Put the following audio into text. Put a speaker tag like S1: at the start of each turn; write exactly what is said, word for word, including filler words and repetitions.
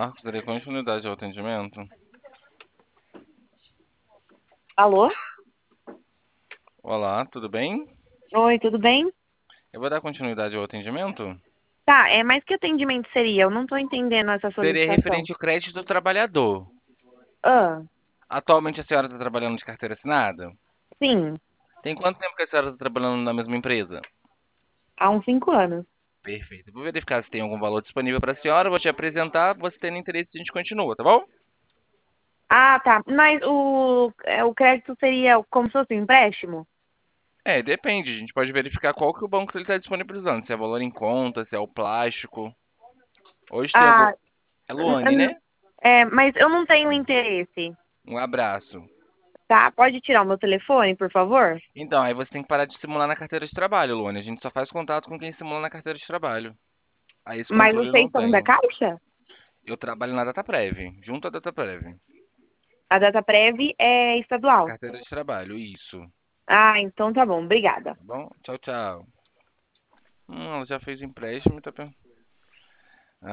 S1: Marcos, darei continuidade ao atendimento.
S2: Alô?
S1: Olá, tudo bem?
S2: Oi, tudo bem?
S1: Eu vou dar continuidade ao atendimento.
S2: Tá, é, mas que atendimento seria? Eu não tô entendendo essa
S1: Seria
S2: solicitação.
S1: referente ao crédito do trabalhador.
S2: Ah,
S1: Atualmente a senhora está trabalhando de carteira assinada?
S2: sim,
S1: Tem quanto tempo que a senhora está trabalhando na mesma empresa?
S2: há uns cinco anos.
S1: Perfeito. Vou verificar se tem algum valor disponível para a senhora. Vou te apresentar. Você tendo interesse, a gente continua, tá bom?
S2: Ah, tá. Mas o, é, o crédito seria como se fosse um empréstimo?
S1: É, depende. A gente pode verificar qual que o banco ele está disponibilizando. Se é valor em conta, se é o plástico. Hoje tem algum...
S2: Ah,
S1: É
S2: n-
S1: Luane,
S2: n-
S1: né?
S2: é, mas eu não tenho interesse,
S1: Um abraço.
S2: tá? Pode tirar o meu telefone, por favor?
S1: Então, aí você tem que parar de simular na carteira de trabalho, Luane. A gente só faz contato com quem simula na carteira de trabalho. Aí esse
S2: Mas
S1: controle eu não
S2: vocês são da
S1: tenho.
S2: Caixa?
S1: Eu trabalho na Dataprev, junto à Dataprev.
S2: A Dataprev é estadual.
S1: Carteira de trabalho, isso.
S2: Ah, então tá bom, obrigada.
S1: Tá bom? Tchau, tchau. Hum, ela já fez o empréstimo, tá...